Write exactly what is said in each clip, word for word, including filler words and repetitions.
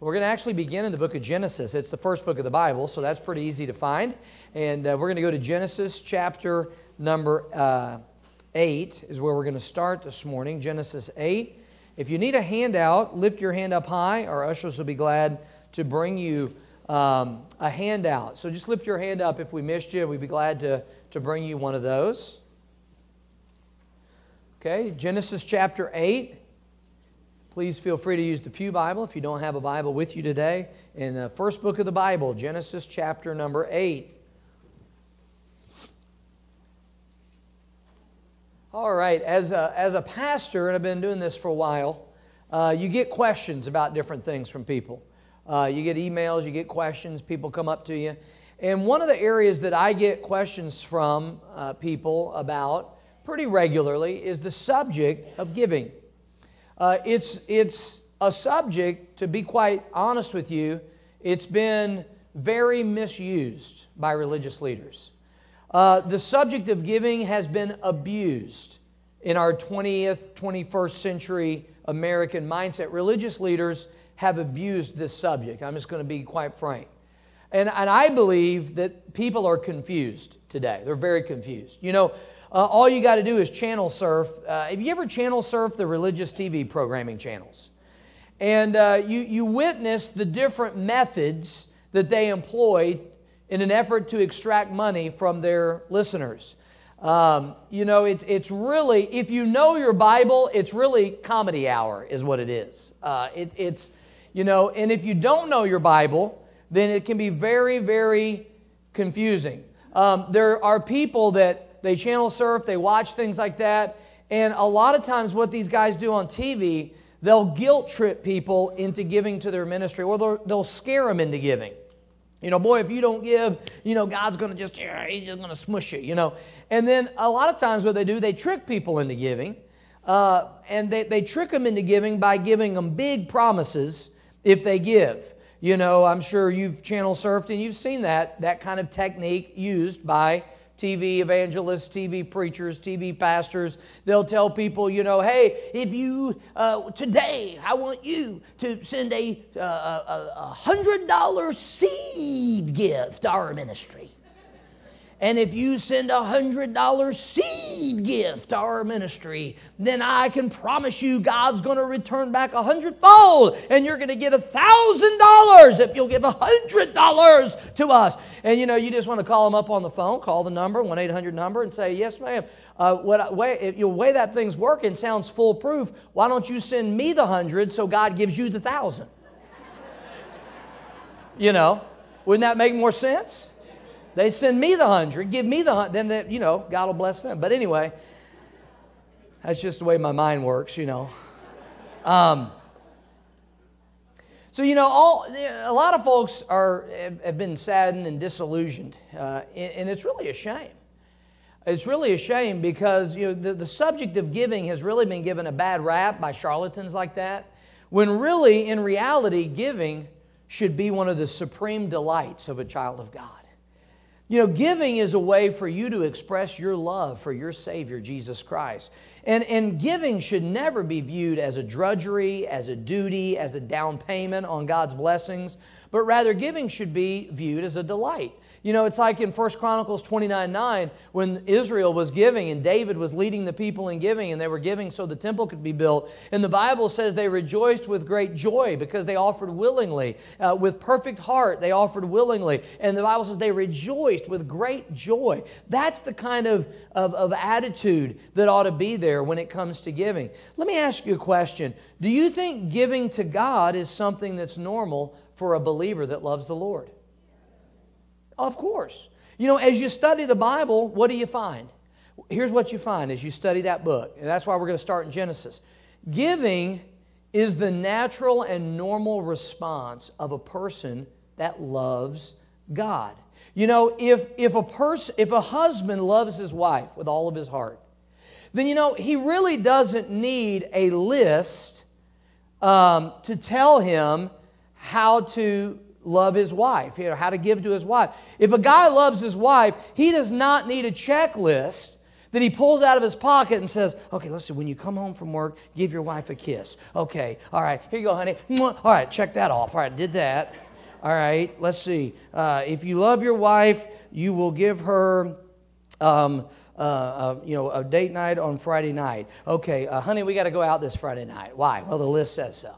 We're going to actually begin in the book of Genesis. It's the first book of the Bible, so that's pretty easy to find. And uh, we're going to go to Genesis chapter number uh, eight is where we're going to start this morning. Genesis eight. If you need a handout, lift your hand up high. Our ushers will be glad to bring you um, a handout. So just lift your hand up if we missed you. We'd be glad to, to bring you one of those. Okay, Genesis chapter eight. Please feel free to use the Pew Bible if you don't have a Bible with you today. In the first book of the Bible, Genesis chapter number eight. All right, as a, as a pastor, and I've been doing this for a while, uh, you get questions about different things from people. Uh, you get emails, you get questions, people come up to you. And one of the areas that I get questions from uh, people about pretty regularly is the subject of giving. Uh, it's, it's a subject, to be quite honest with you, it's been very misused by religious leaders. Uh, the subject of giving has been abused in our twentieth, twenty-first century American mindset. Religious leaders have abused this subject. I'm just going to be quite frank. And, and I believe that people are confused today. They're very confused. You know, Uh, all you got to do is channel surf. Uh, have you ever channel surfed the religious T V programming channels? And uh, you, you witness the different methods that they employ in an effort to extract money from their listeners. Um, you know, it's, it's really, if you know your Bible, it's really comedy hour is what it is. Uh, it, it's, you know, and if you don't know your Bible, then it can be very, very confusing. Um, there are people that they channel surf, they watch things like that, and a lot of times what these guys do on T V, they'll guilt trip people into giving to their ministry, or they'll, they'll scare them into giving. You know, boy, if you don't give, you know, God's going to just, he's just going to smush you, you know. And then a lot of times what they do, they trick people into giving, uh, and they, they trick them into giving by giving them big promises if they give. You know, I'm sure you've channel surfed and you've seen that, that kind of technique used by T V evangelists, T V preachers, T V pastors. They'll tell people, you know, hey, if you, uh, today, I want you to send a, uh, a, a one hundred dollar seed gift to our ministry. And if you send a one hundred dollar seed gift to our ministry, then I can promise you God's going to return back a hundredfold. And you're going to get a thousand dollars if you'll give a hundred dollars to us. And, you know, you just want to call them up on the phone, call the number, one eight hundred number, and say, yes, ma'am. Uh, what, way, if the way that thing's working sounds foolproof. Why don't you send me the hundred so God gives you the thousand? You know, wouldn't that make more sense? They send me the hundred, give me the hundred, then, they, you know, God will bless them. But anyway, that's just the way my mind works, you know. Um, so, you know, all a lot of folks are have been saddened and disillusioned, uh, and it's really a shame. It's really a shame because, you know, the, the subject of giving has really been given a bad rap by charlatans like that, when really, in reality, giving should be one of the supreme delights of a child of God. You know, giving is a way for you to express your love for your Savior, Jesus Christ. And, and giving should never be viewed as a drudgery, as a duty, as a down payment on God's blessings, but rather giving should be viewed as a delight. You know, it's like in First Chronicles twenty-nine nine, when Israel was giving and David was leading the people in giving, and they were giving so the temple could be built. And the Bible says they rejoiced with great joy because they offered willingly. Uh, with perfect heart, they offered willingly. And the Bible says they rejoiced with great joy. That's the kind of, of, of attitude that ought to be there when it comes to giving. Let me ask you a question. Do you think giving to God is something that's normal for a believer that loves the Lord? Of course. You know, as you study the Bible, what do you find? Here's what you find as you study that book. And that's why we're going to start in Genesis. Giving is the natural and normal response of a person that loves God. You know, if, if a person, if a husband loves his wife with all of his heart, then, you know, he really doesn't need a list um, to tell him how to love his wife, you know, how to give to his wife. If a guy loves his wife, he does not need a checklist Then he pulls out of his pocket and says, okay, let's see, when you come home from work, give your wife a kiss. Okay, all right, here you go, honey. All right, check that off. All right, did that. All right, let's see. Uh, if you love your wife, you will give her, um, uh, uh, you know, a date night on Friday night. Okay, uh, honey, we got to go out this Friday night. Why? Well, the list says so.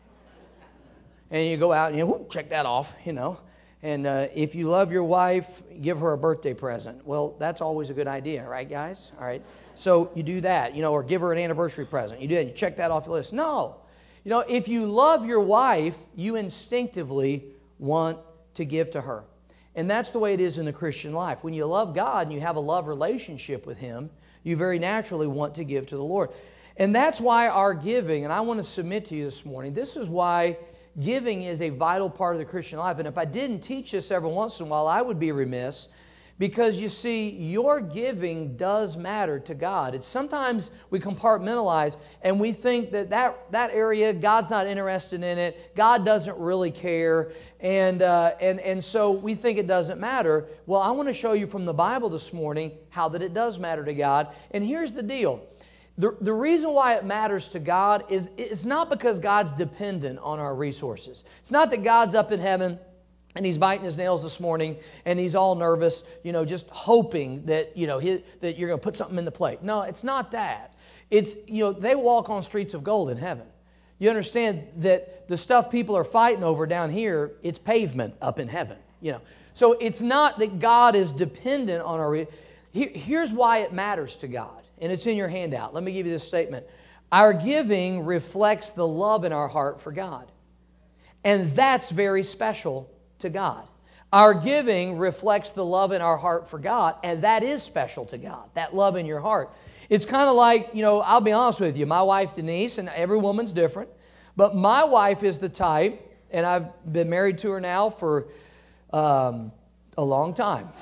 And you go out and you whoop, check that off, you know. And uh, if you love your wife, give her a birthday present. Well, that's always a good idea, right, guys? All right. So you do that, you know, or give her an anniversary present. You do that. You check that off the list. No. You know, if you love your wife, you instinctively want to give to her. And that's the way it is in the Christian life. When you love God and you have a love relationship with Him, you very naturally want to give to the Lord. And that's why our giving, and I want to submit to you this morning, this is why giving is a vital part of the Christian life. And if I didn't teach this every once in a while, I would be remiss, because you see, your giving does matter to God. It's sometimes we compartmentalize and we think that that, that area, God's not interested in it, God doesn't really care, and, uh, and, and so we think it doesn't matter. Well, I want to show you from the Bible this morning how that it does matter to God. And here's the deal. The, the reason why it matters to God is it's not because God's dependent on our resources. It's not that God's up in heaven and He's biting His nails this morning and He's all nervous, you know, just hoping that, you know, he, that you're going to put something in the plate. No, it's not that. It's, you know, they walk on streets of gold in heaven. You understand that the stuff people are fighting over down here, it's pavement up in heaven, you know. So it's not that God is dependent on our... Re- Here, here's why it matters to God. And it's in your handout. Let me give you this statement. Our giving reflects the love in our heart for God. And that's very special to God. Our giving reflects the love in our heart for God, and that is special to God, that love in your heart. It's kind of like, you know, I'll be honest with you, my wife Denise, and every woman's different, but my wife is the type, and I've been married to her now for um, a long time.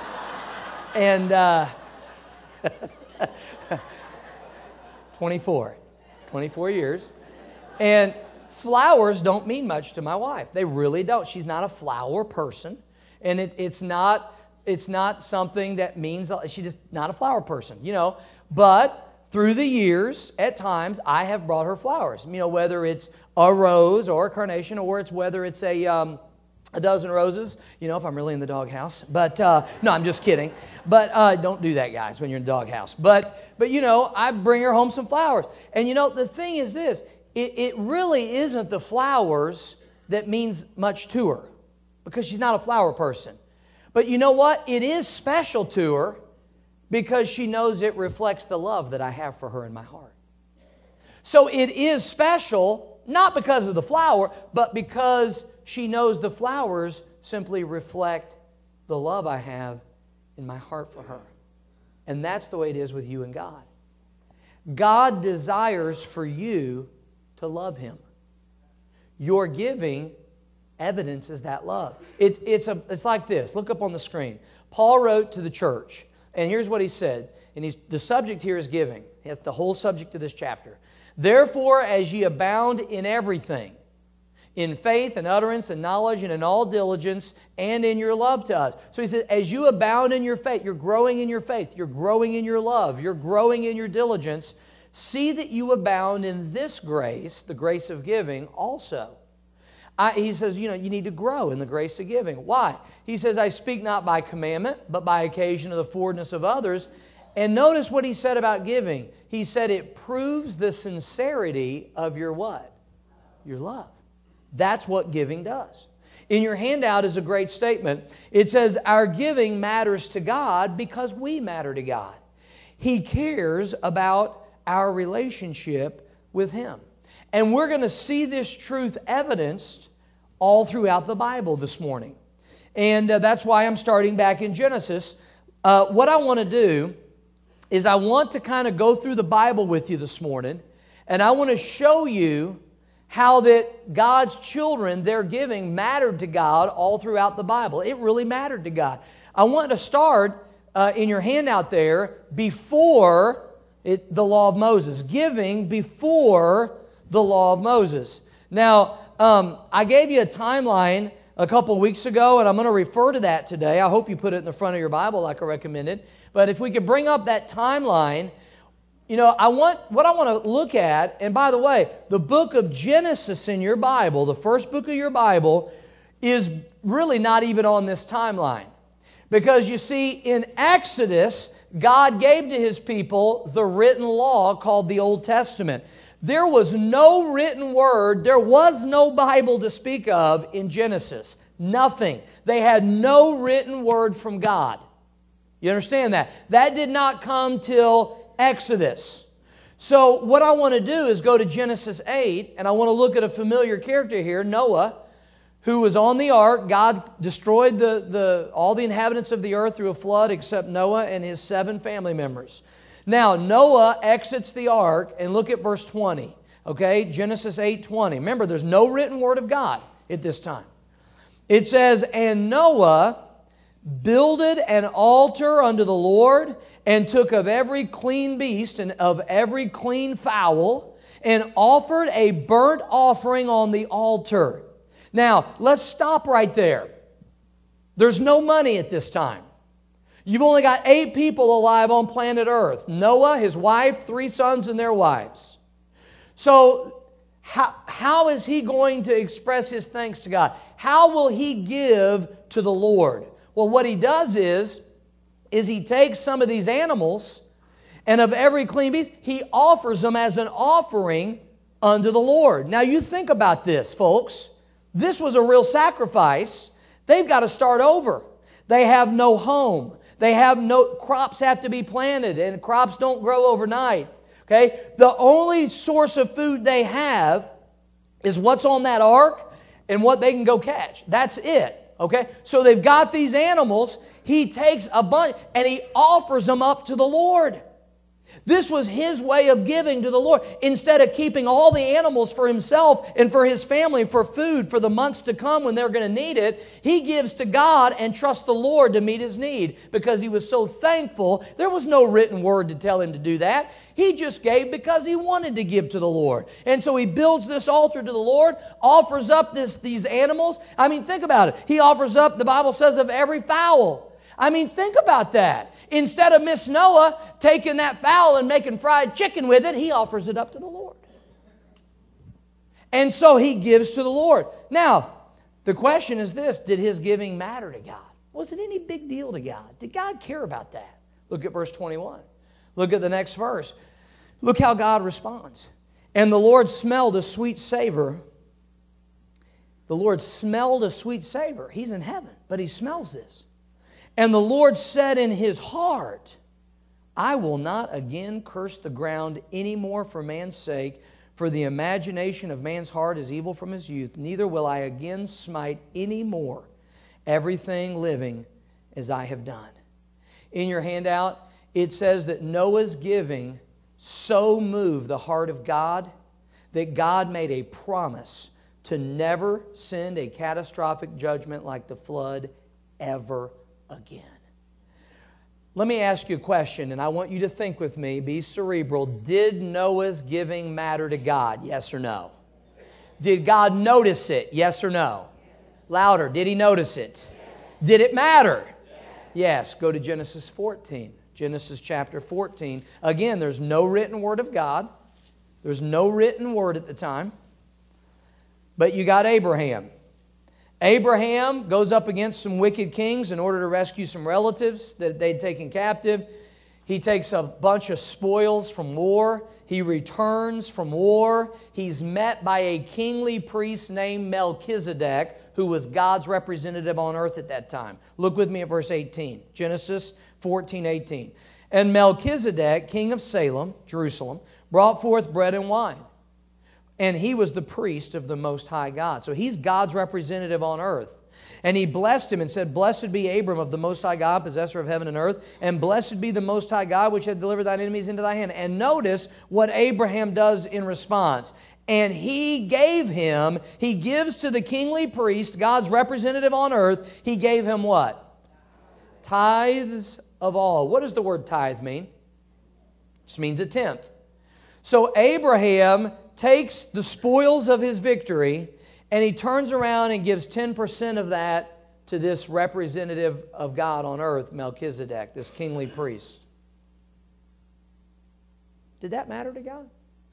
and... Uh, twenty-four. twenty-four years. And flowers don't mean much to my wife. They really don't. She's not a flower person. And it, it's not it's not something that means, she's just not a flower person, you know. But through the years, at times, I have brought her flowers. You know, whether it's a rose or a carnation, or it's whether it's a... Um, A dozen roses, you know, if I'm really in the doghouse. But, uh, no, I'm just kidding. But uh, don't do that, guys, when you're in the doghouse. But, but, you know, I bring her home some flowers. And, you know, the thing is this. It, it really isn't the flowers that means much to her, because she's not a flower person. But you know what? It is special to her because she knows it reflects the love that I have for her in my heart. So it is special, not because of the flower, but because she knows the flowers simply reflect the love I have in my heart for her. And that's the way it is with you and God. God desires for you to love Him. Your giving evidences that love. It, it's, a, it's like this. Look up on the screen. Paul wrote to the church, and here's what he said. And he's, the subject here is giving. That's the whole subject of this chapter. Therefore, as ye abound in everything, in faith and utterance and knowledge and in all diligence and in your love to us. So he said, as you abound in your faith, you're growing in your faith, you're growing in your love, you're growing in your diligence, see that you abound in this grace, the grace of giving also. I, he says, you know, you need to grow in the grace of giving. Why? He says, I speak not by commandment, but by occasion of the forwardness of others. And notice what he said about giving. He said it proves the sincerity of your what? Your love. That's what giving does. In your handout is a great statement. It says, our giving matters to God because we matter to God. He cares about our relationship with Him. And we're going to see this truth evidenced all throughout the Bible this morning. And uh, that's why I'm starting back in Genesis. Uh, what I want to do is I want to kind of go through the Bible with you this morning, and I want to show you how that God's children, their giving, mattered to God all throughout the Bible. It really mattered to God. I want to start uh, in your handout there before it, the law of Moses. Giving before the law of Moses. Now, um, I gave you a timeline a couple of weeks ago, and I'm going to refer to that today. I hope you put it in the front of your Bible like I recommended. But if we could bring up that timeline, you know, I want what I want to look at, and by the way, the book of Genesis in your Bible, the first book of your Bible, is really not even on this timeline. Because you see, in Exodus, God gave to His people the written law called the Old Testament. There was no written word, there was no Bible to speak of in Genesis. Nothing. They had no written word from God. You understand that? That did not come till Exodus. So what I want to do is go to Genesis eight, and I want to look at a familiar character here, Noah, who was on the ark. God destroyed the, the, all the inhabitants of the earth through a flood except Noah and his seven family members. Now, Noah exits the ark, and look at verse twenty. Okay, Genesis eight twenty. Remember, there's no written word of God at this time. It says, "And Noah builded an altar unto the Lord, and took of every clean beast and of every clean fowl, and offered a burnt offering on the altar." Now, let's stop right there. There's no money at this time. You've only got eight people alive on planet Earth. Noah, his wife, three sons, and their wives. So, how, how is he going to express his thanks to God? How will he give to the Lord? Well, what he does is, is he takes some of these animals, and of every clean beast, he offers them as an offering unto the Lord. Now, you think about this, folks. This was a real sacrifice. They've got to start over. They have no home. They have no, crops have to be planted, and crops don't grow overnight. Okay? The only source of food they have is what's on that ark and what they can go catch. That's it. Okay? So they've got these animals. He takes a bunch and he offers them up to the Lord. This was his way of giving to the Lord. Instead of keeping all the animals for himself and for his family for food for the months to come when they're going to need it, he gives to God and trusts the Lord to meet his need because he was so thankful. There was no written word to tell him to do that. He just gave because he wanted to give to the Lord. And so he builds this altar to the Lord, offers up this, these animals. I mean, think about it. He offers up, the Bible says, of every fowl. I mean, think about that. Instead of Miss Noah taking that fowl and making fried chicken with it, he offers it up to the Lord. And so he gives to the Lord. Now, the question is this: did his giving matter to God? Was it any big deal to God? Did God care about that? Look at verse twenty-one. Look at the next verse. Look how God responds. "And the Lord smelled a sweet savor." The Lord smelled a sweet savor. He's in heaven, but he smells this. "And the Lord said in his heart, I will not again curse the ground any more for man's sake, for the imagination of man's heart is evil from his youth. Neither will I again smite any more everything living as I have done." In your handout, it says that Noah's giving so moved the heart of God that God made a promise to never send a catastrophic judgment like the flood ever again. Let me ask you a question, and I want you to think with me, be cerebral. Did Noah's giving matter to God? Yes or no? Did God notice it? Yes or no? Louder. Did he notice it? Did it matter? Yes. Go to Genesis fourteen. Genesis chapter fourteen. Again, there's no written word of God. There's no written word at the time. But you got Abraham. Abraham goes up against some wicked kings in order to rescue some relatives that they'd taken captive. He takes a bunch of spoils from war. He returns from war. He's met by a kingly priest named Melchizedek, who was God's representative on earth at that time. Look with me at verse eighteen. Genesis fourteen eighteen. "And Melchizedek, king of Salem," Jerusalem, "brought forth bread and wine. And he was the priest of the Most High God." So he's God's representative on earth. "And he blessed him and said, Blessed be Abram of the Most High God, possessor of heaven and earth, and blessed be the Most High God, which hath delivered thine enemies into thy hand." And notice what Abraham does in response. "And he gave him," he gives to the kingly priest, God's representative on earth, he gave him what? Tithes of all. What does the word tithe mean? It just means a tenth. So Abraham takes the spoils of his victory And he turns around and gives ten percent of that to this representative of God on earth, Melchizedek, this kingly priest. Did that matter to God?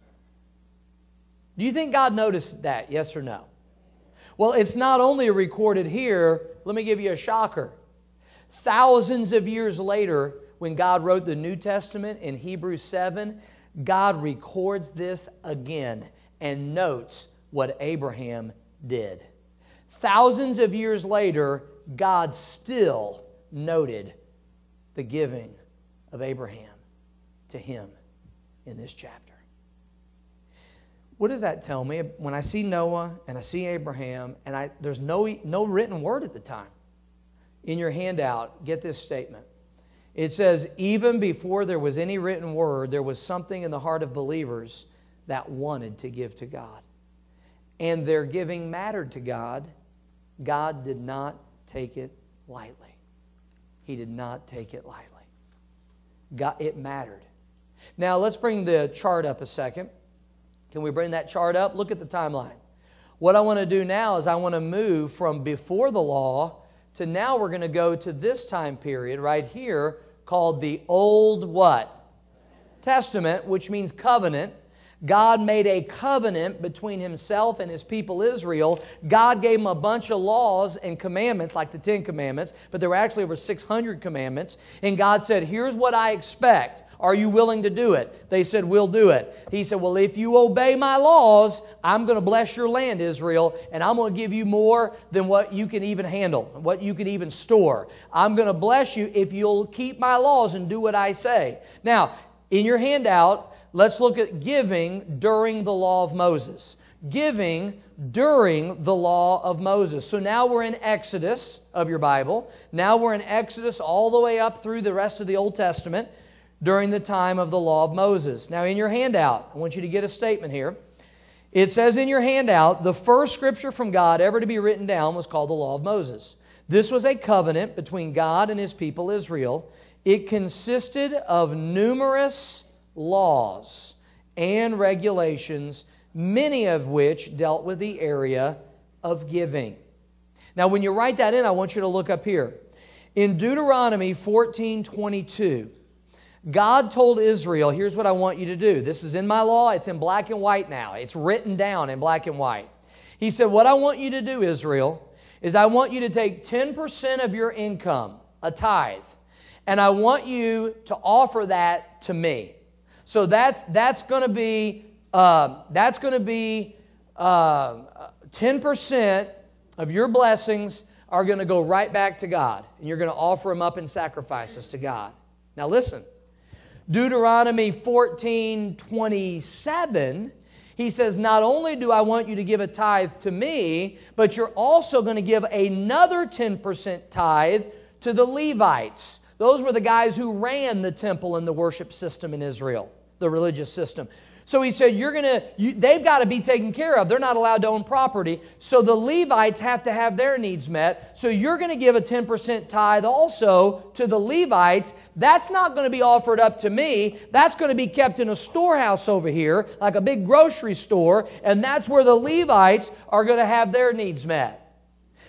Do you think God noticed that, yes or no? Well, it's not only recorded here. Let me give you a shocker. Thousands of years later, when God wrote the New Testament in Hebrews seven, God records this again and notes what Abraham did. Thousands of years later, God still noted the giving of Abraham to him in this chapter. What does that tell me? When I see Noah and I see Abraham, and I, there's no, no written word at the time. In your handout, get this statement. It says, even before there was any written word, there was something in the heart of believers that wanted to give to God. And their giving mattered to God. God did not take it lightly. He did not take it lightly. God, it mattered. Now, let's bring the chart up a second. Can we bring that chart up? Look at the timeline. What I want to do now is I want to move from before the law to now we're going to go to this time period right here called the Old what? Testament, which means covenant. God made a covenant between Himself and His people Israel. God gave them a bunch of laws and commandments like the Ten Commandments, but there were actually over six hundred commandments. And God said, here's what I expect. Are you willing to do it? They said, we'll do it. He said, well, if you obey my laws, I'm going to bless your land, Israel, and I'm going to give you more than what you can even handle, what you can even store. I'm going to bless you if you'll keep my laws and do what I say. Now, in your handout, let's look at giving during the law of Moses. Giving during the law of Moses. So now we're in Exodus of your Bible. Now we're in Exodus all the way up through the rest of the Old Testament during the time of the law of Moses. Now in your handout, I want you to get a statement here. It says in your handout, the first scripture from God ever to be written down was called the law of Moses. This was a covenant between God and His people Israel. It consisted of numerous laws and regulations, many of which dealt with the area of giving. Now, when you write that in, I want you to look up here. In Deuteronomy fourteen twenty-two, God told Israel, here's what I want you to do. This is in my law. It's in black and white now. It's written down in black and white. He said, what I want you to do, Israel, is I want you to take ten percent of your income, a tithe, and I want you to offer that to me. So that's that's going to be uh, that's going to be uh, ten percent of your blessings are going to go right back to God, and you're going to offer them up in sacrifices to God. Now listen, Deuteronomy fourteen twenty-seven. He says, not only do I want you to give a tithe to me, but you're also going to give another ten percent tithe to the Levites. Those were the guys who ran the temple and the worship system in Israel, the religious system. So he said, you're gonna, you, they've got to be taken care of. They're not allowed to own property. So the Levites have to have their needs met. So you're going to give a ten percent tithe also to the Levites. That's not going to be offered up to me. That's going to be kept in a storehouse over here, like a big grocery store. And that's where the Levites are going to have their needs met.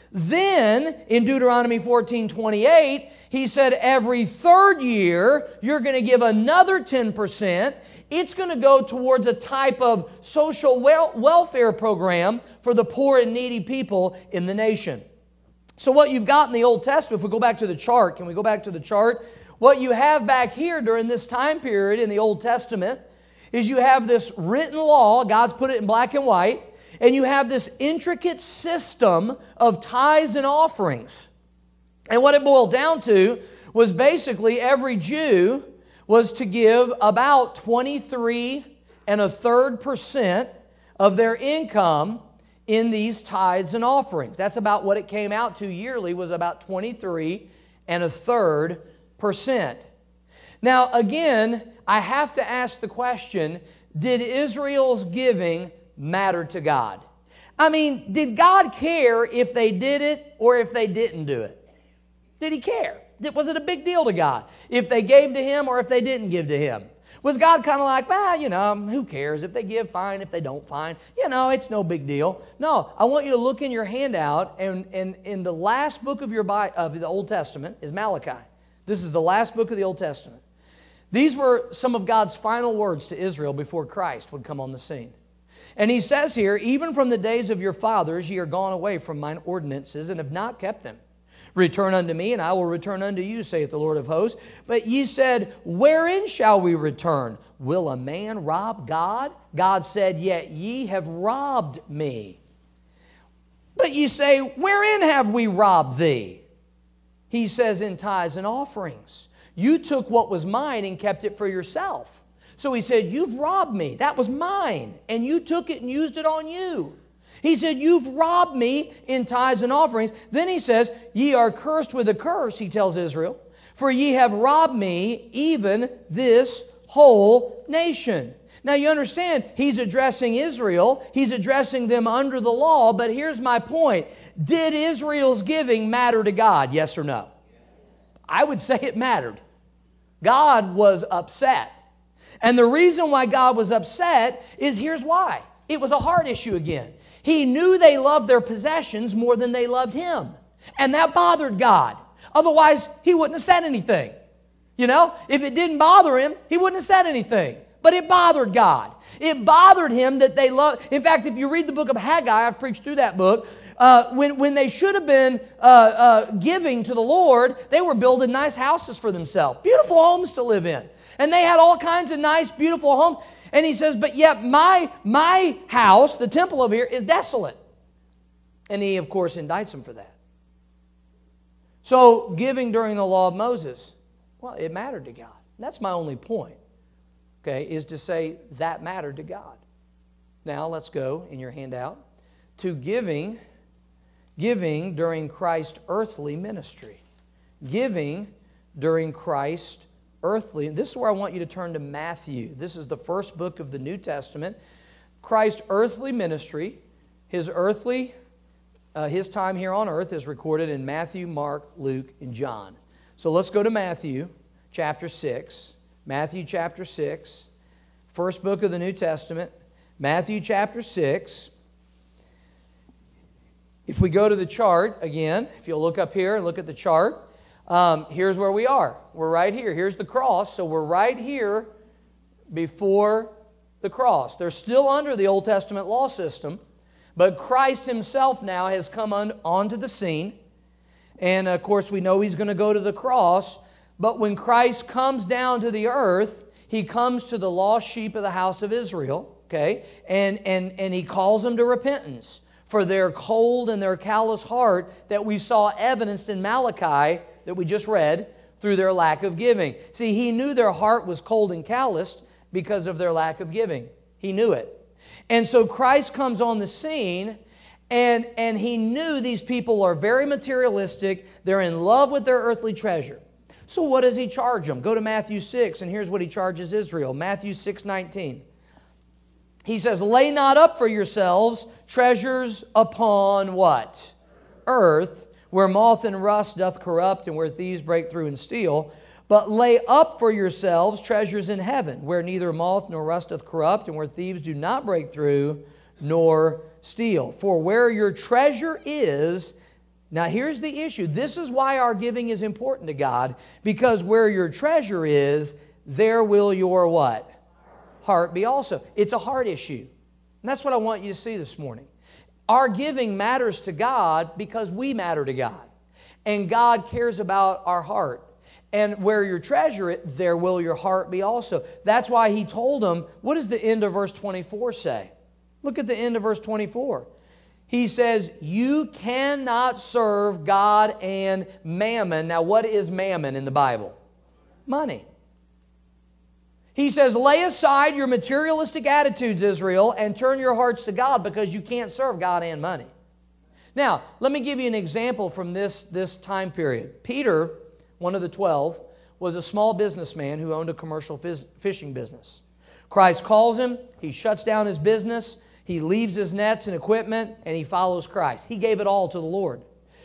Then, in Deuteronomy fourteen twenty-eight, he said every third year, you're going to give another ten percent. It's going to go towards a type of social wel- welfare program for the poor and needy people in the nation. So what you've got in the Old Testament, if we go back to the chart, can we go back to the chart? What you have back here during this time period in the Old Testament is you have this written law, God's put it in black and white, and you have this intricate system of tithes and offerings. And what it boiled down to was basically every Jew was to give about twenty-three and a third percent of their income in these tithes and offerings. That's about what it came out to yearly, was about twenty-three and a third percent. Now, again, I have to ask the question, did Israel's giving matter to God? I mean, did God care if they did it or if they didn't do it? Did He care? Was it a big deal to God if they gave to Him or if they didn't give to Him? Was God kind of like, well, you know, who cares? If they give, fine. If they don't, fine. You know, it's no big deal. No, I want you to look in your handout, and, and in the last book of, your Bible, of the Old Testament is Malachi. This is the last book of the Old Testament. These were some of God's final words to Israel before Christ would come on the scene. And He says here, even from the days of your fathers ye are gone away from mine ordinances, and have not kept them. Return unto me, and I will return unto you, saith the Lord of hosts. But ye said, wherein shall we return? Will a man rob God? God said, yet ye have robbed me. But ye say, wherein have we robbed thee? He says, in tithes and offerings. You took what was mine and kept it for yourself. So He said, you've robbed me. That was mine. And you took it and used it on you. He said, you've robbed me in tithes and offerings. Then He says, ye are cursed with a curse, He tells Israel, for ye have robbed me, even this whole nation. Now you understand, He's addressing Israel. He's addressing them under the law. But here's my point. Did Israel's giving matter to God? Yes or no? I would say it mattered. God was upset. And the reason why God was upset is here's why. It was a heart issue again. He knew they loved their possessions more than they loved Him. And that bothered God. Otherwise, He wouldn't have said anything. You know, if it didn't bother Him, He wouldn't have said anything. But it bothered God. It bothered Him that they loved. In fact, if you read the book of Haggai, I've preached through that book, uh, when, when they should have been uh, uh, giving to the Lord, they were building nice houses for themselves. Beautiful homes to live in. And they had all kinds of nice, beautiful homes. And He says, but yet my, my house, the temple over here, is desolate. And He, of course, indicts them for that. So giving during the law of Moses, well, it mattered to God. And that's my only point, okay, is to say that mattered to God. Now let's go in your handout to giving, giving during Christ's earthly ministry. Giving during Christ's earthly. This is where I want you to turn to Matthew. This is the first book of the New Testament. Christ's earthly ministry, His earthly, uh, His time here on earth is recorded in Matthew, Mark, Luke, and John. So let's go to Matthew chapter six. Matthew chapter six, first book of the New Testament. Matthew chapter six. If we go to the chart again, if you'll look up here and look at the chart, Um, here's where we are. We're right here. Here's the cross. So we're right here before the cross. They're still under the Old Testament law system, but Christ Himself now has come on, onto the scene. And of course we know He's going to go to the cross. But when Christ comes down to the earth, He comes to the lost sheep of the house of Israel. Okay? And, and, and He calls them to repentance for their cold and their callous heart that we saw evidenced in Malachi that we just read, through their lack of giving. See, He knew their heart was cold and calloused because of their lack of giving. He knew it. And so Christ comes on the scene, and, and He knew these people are very materialistic. They're in love with their earthly treasure. So what does He charge them? Go to Matthew six, and here's what He charges Israel. Matthew six nineteen. He says, lay not up for yourselves treasures upon what? Earth, where moth and rust doth corrupt, and where thieves break through and steal. But lay up for yourselves treasures in heaven, where neither moth nor rust doth corrupt, and where thieves do not break through nor steal. For where your treasure is, now here's the issue. This is why our giving is important to God, because where your treasure is, there will your what? Heart be also. It's a heart issue. And that's what I want you to see this morning. Our giving matters to God because we matter to God. And God cares about our heart. And where your treasure is, there will your heart be also. That's why He told them, what does the end of verse twenty-four say? Look at the end of verse twenty-four. He says, you cannot serve God and mammon. Now what is mammon in the Bible? Money. He says, lay aside your materialistic attitudes, Israel, and turn your hearts to God, because you can't serve God and money. Now, let me give you an example from this, this time period. Peter, one of the twelve, was a small businessman who owned a commercial fishing business. Christ calls him, he shuts down his business, he leaves his nets and equipment, and he follows Christ. He gave it all to the Lord.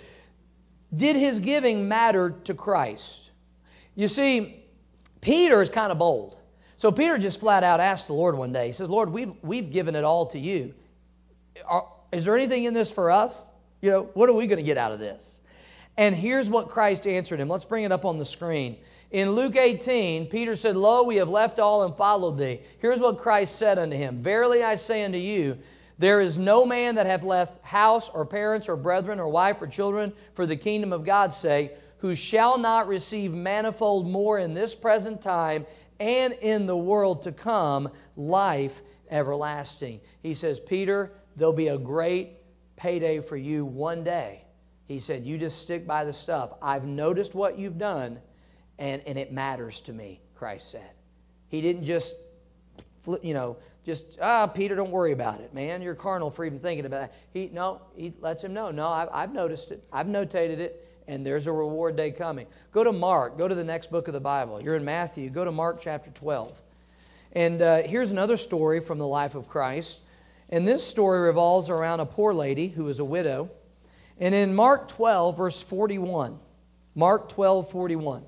Did his giving matter to Christ? You see, Peter is kind of bold. So Peter just flat out asked the Lord one day. He says, Lord, we've, we've given it all to you. Are, is there anything in this for us? You know, what are we going to get out of this? And here's what Christ answered him. Let's bring it up on the screen. In Luke eighteen, Peter said, Lo, we have left all and followed thee. Here's what Christ said unto him. Verily I say unto you, there is no man that hath left house or parents or brethren or wife or children for the kingdom of God's sake, who shall not receive manifold more in this present time and in the world to come life everlasting. He says, Peter, there'll be a great payday for you one day. He said, you just stick by the stuff. I've noticed what you've done, and, and it matters to me, Christ said. He didn't just, you know, just, ah, Peter, don't worry about it, man. You're carnal for even thinking about it. He, no, he lets him know, no, I've, I've noticed it. I've notated it, and there's a reward day coming. Go to Mark. Go to the next book of the Bible. You're in Matthew. Go to Mark chapter twelve. And uh, here's another story from the life of Christ. And this story revolves around a poor lady who was a widow. And in Mark twelve, verse forty-one, Mark twelve, forty-one,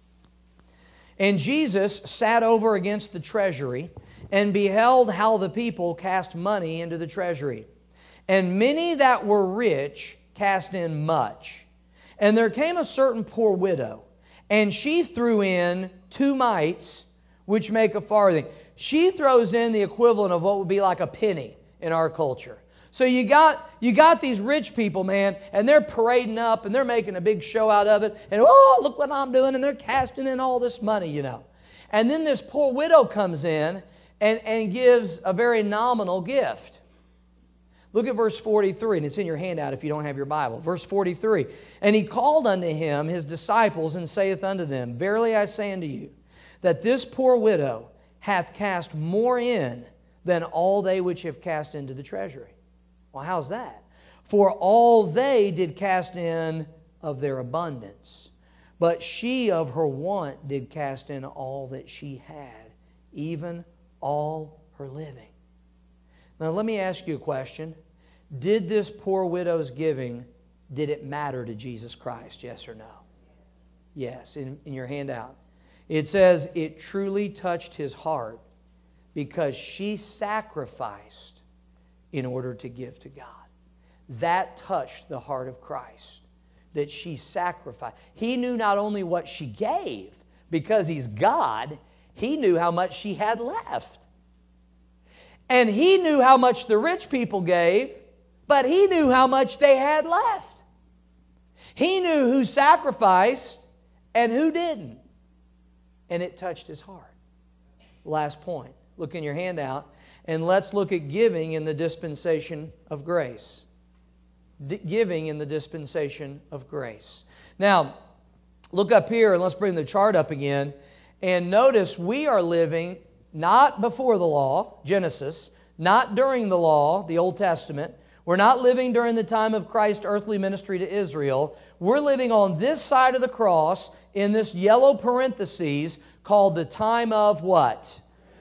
and Jesus sat over against the treasury and beheld how the people cast money into the treasury. And many that were rich cast in much. And there came a certain poor widow, and she threw in two mites, which make a farthing. She throws in the equivalent of what would be like a penny in our culture. So you got you got these rich people, man, and they're parading up and they're making a big show out of it. And, oh, look what I'm doing. And they're casting in all this money, you know. And then this poor widow comes in and, and gives a very nominal gift. Look at verse forty-three, and it's in your handout if you don't have your Bible. Verse forty-three, and he called unto him his disciples and saith unto them, Verily I say unto you, that this poor widow hath cast more in than all they which have cast into the treasury. Well, how's that? For all they did cast in of their abundance, but she of her want did cast in all that she had, even all her living. Now let me ask you a question. Did this poor widow's giving, did it matter to Jesus Christ? Yes or no? Yes, in, in your handout. It says it truly touched his heart because she sacrificed in order to give to God. That touched the heart of Christ, that she sacrificed. He knew not only what she gave, because he's God, he knew how much she had left. And he knew how much the rich people gave, but he knew how much they had left. He knew who sacrificed and who didn't. And it touched his heart. Last point. Look in your handout. And let's look at giving in the dispensation of grace. D- giving in the dispensation of grace. Now, look up here and let's bring the chart up again. And notice we are living not before the law, Genesis, not during the law, the Old Testament. We're not living during the time of Christ's earthly ministry to Israel. We're living on this side of the cross in this yellow parentheses called the time of what?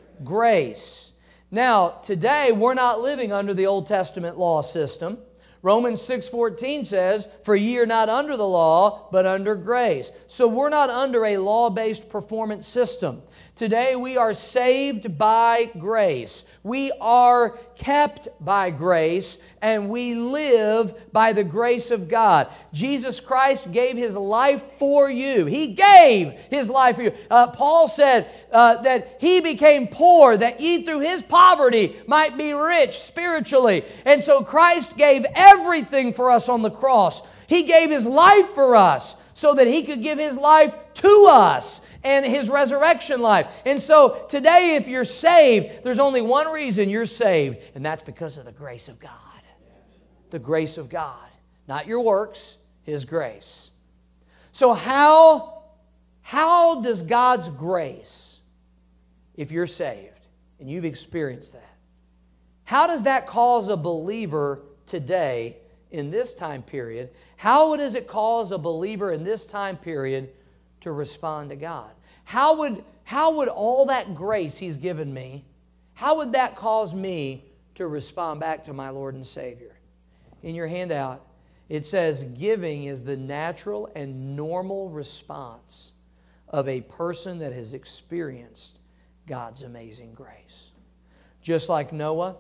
Grace. Now, today we're not living under the Old Testament law system. Romans six fourteen says, For ye are not under the law, but under grace. So we're not under a law-based performance system. Today we are saved by grace. We are kept by grace, and we live by the grace of God. Jesus Christ gave His life for you. He gave His life for you. Uh, Paul said uh, that He became poor, that ye through His poverty might be rich spiritually. And so Christ gave everything for us on the cross. He gave His life for us so that He could give His life to us and His resurrection life. And so today, if you're saved, there's only one reason you're saved, and that's because of the grace of God. The grace of God. Not your works, His grace. So how, how does God's grace, if you're saved and you've experienced that, how does that cause a believer today in this time period, how does it cause a believer in this time period to respond to God? How would, how would all that grace He's given me, how would that cause me to respond back to my Lord and Savior? In your handout, it says giving is the natural and normal response of a person that has experienced God's amazing grace. Just like Noah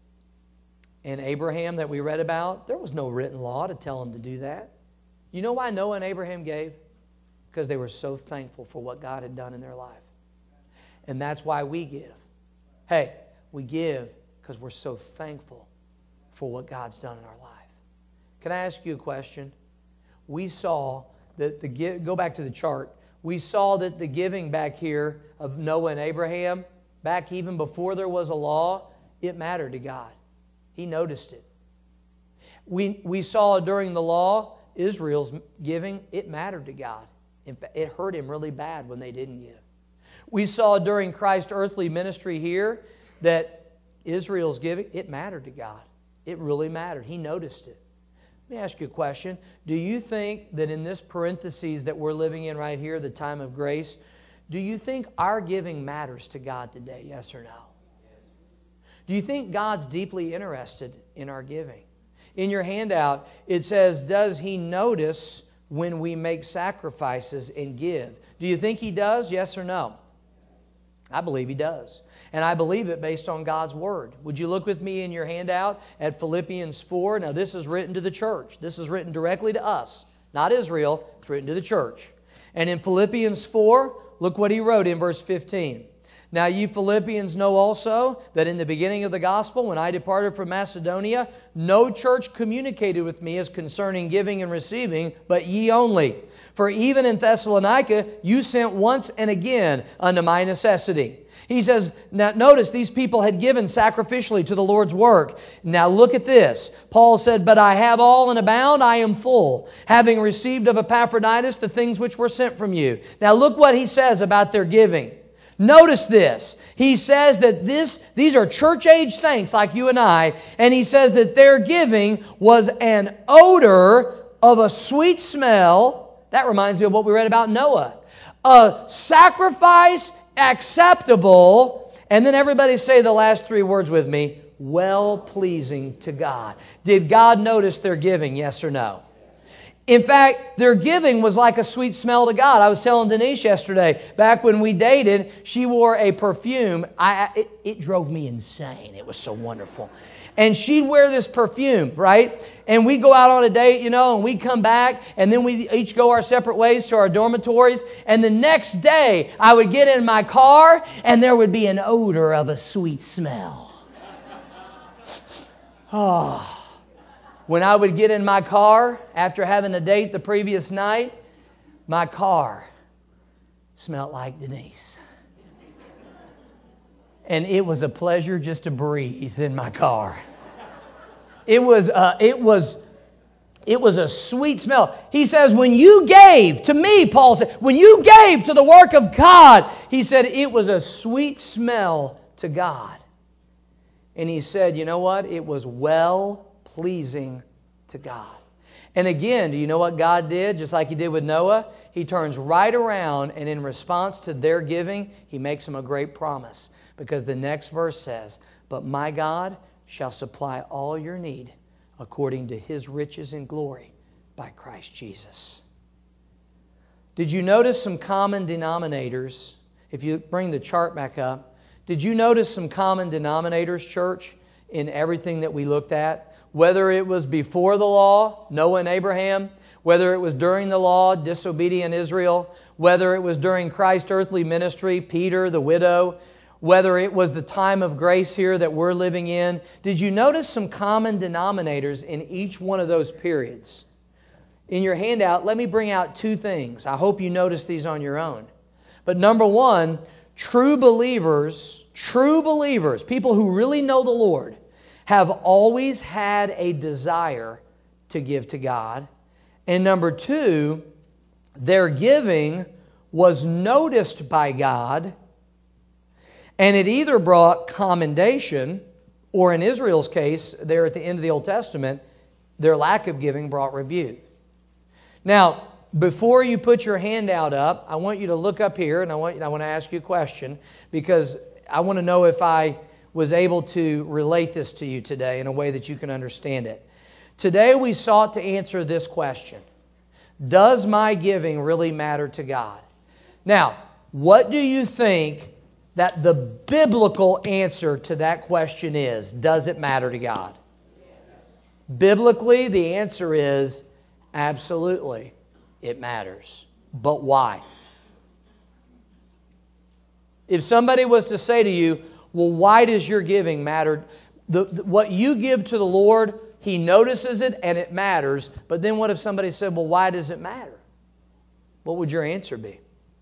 and Abraham that we read about, there was no written law to tell them to do that. You know why Noah and Abraham gave? Because they were so thankful for what God had done in their life. And that's why we give. Hey, we give because we're so thankful for what God's done in our life. Can I ask you a question? We saw that the go back to the chart. We saw that the giving back here of Noah and Abraham, back even before there was a law, it mattered to God. He noticed it. We, we saw during the law, Israel's giving, it mattered to God. In fact, it hurt Him really bad when they didn't give. We saw during Christ's earthly ministry here that Israel's giving, it mattered to God. It really mattered. He noticed it. Let me ask you a question. Do you think that in this parentheses that we're living in right here, the time of grace, do you think our giving matters to God today? Yes or no? Do you think God's deeply interested in our giving? In your handout, it says, does He notice when we make sacrifices and give? Do you think He does? Yes or no? I believe He does. And I believe it based on God's Word. Would you look with me in your handout at Philippians four? Now this is written to the church. This is written directly to us. Not Israel. It's written to the church. And in Philippians four, look what he wrote in verse fifteen. Now ye Philippians know also that in the beginning of the gospel, when I departed from Macedonia, no church communicated with me as concerning giving and receiving, but ye only. For even in Thessalonica you sent once and again unto my necessity. He says, now notice these people had given sacrificially to the Lord's work. Now look at this. Paul said, but I have all and abound, I am full, having received of Epaphroditus the things which were sent from you. Now look what he says about their giving. Notice this. He says that this, these are church-age saints like you and I, and he says that their giving was an odor of a sweet smell. That reminds me of what we read about Noah. A sacrifice acceptable, and then everybody say the last three words with me, well-pleasing to God. Did God notice their giving, yes or no? In fact, their giving was like a sweet smell to God. I was telling Denise yesterday, back when we dated, she wore a perfume. I, it, it drove me insane. It was so wonderful. And she'd wear this perfume, right? And we'd go out on a date, you know, and we'd come back, and then we'd each go our separate ways to our dormitories. And the next day, I would get in my car, and there would be an odor of a sweet smell. Oh. When I would get in my car after having a date the previous night, my car smelled like Denise. And it was a pleasure just to breathe in my car. It was, uh, it was, it was a sweet smell. He says, when you gave to me, Paul said, when you gave to the work of God, he said, it was a sweet smell to God. And he said, you know what? It was well-pleasing to God. And again, do you know what God did? Just like He did with Noah, He turns right around, and in response to their giving, He makes them a great promise. Because the next verse says, but my God shall supply all your need according to His riches and glory by Christ Jesus. Did you notice some common denominators? If you bring the chart back up, did you notice some common denominators, church, in everything that we looked at? Whether it was before the law, Noah and Abraham, whether it was during the law, disobedient Israel, whether it was during Christ's earthly ministry, Peter, the widow, whether it was the time of grace here that we're living in, did you notice some common denominators in each one of those periods? In your handout, let me bring out two things. I hope you notice these on your own. But number one, true believers, true believers, people who really know the Lord, have always had a desire to give to God. And number two, their giving was noticed by God, and it either brought commendation, or in Israel's case, there at the end of the Old Testament, their lack of giving brought rebuke. Now, before you put your handout up, I want you to look up here, and I want, I want to ask you a question, because I want to know if I was able to relate this to you today in a way that you can understand it. Today we sought to answer this question. Does my giving really matter to God? Now, what do you think that the biblical answer to that question is, does it matter to God? Biblically, the answer is absolutely, it matters. But why? If somebody was to say to you, well, why does your giving matter? The, the, what you give to the Lord, He notices it and it matters. But then what if somebody said, well, why does it matter? What would your answer be?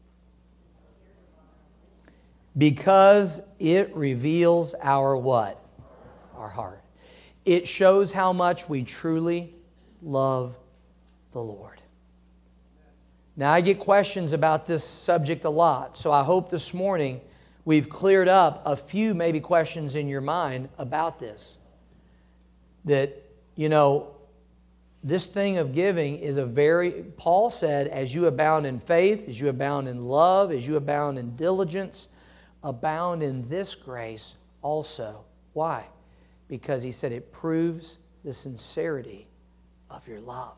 Because it reveals our what? Our heart. It shows how much we truly love the Lord. Now, I get questions about this subject a lot, so I hope this morning we've cleared up a few maybe questions in your mind about this. That, you know, this thing of giving is a very, Paul said, as you abound in faith, as you abound in love, as you abound in diligence, abound in this grace also. Why? Because he said it proves the sincerity of your love.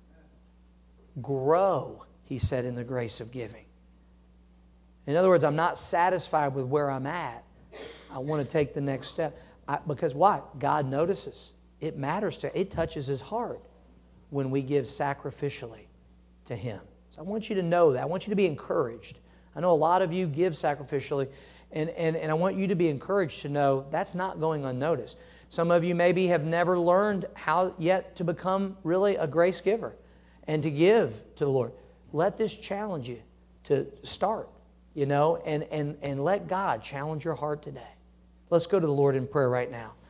Grow, he said, in the grace of giving. In other words, I'm not satisfied with where I'm at. I want to take the next step. I, because why? God notices. It matters to, it touches His heart when we give sacrificially to Him. So I want you to know that. I want you to be encouraged. I know a lot of you give sacrificially, and, and, and I want you to be encouraged to know that's not going unnoticed. Some of you maybe have never learned how yet to become really a grace giver and to give to the Lord. Let this challenge you to start, you know, and, and, and let God challenge your heart today. Let's go to the Lord in prayer right now.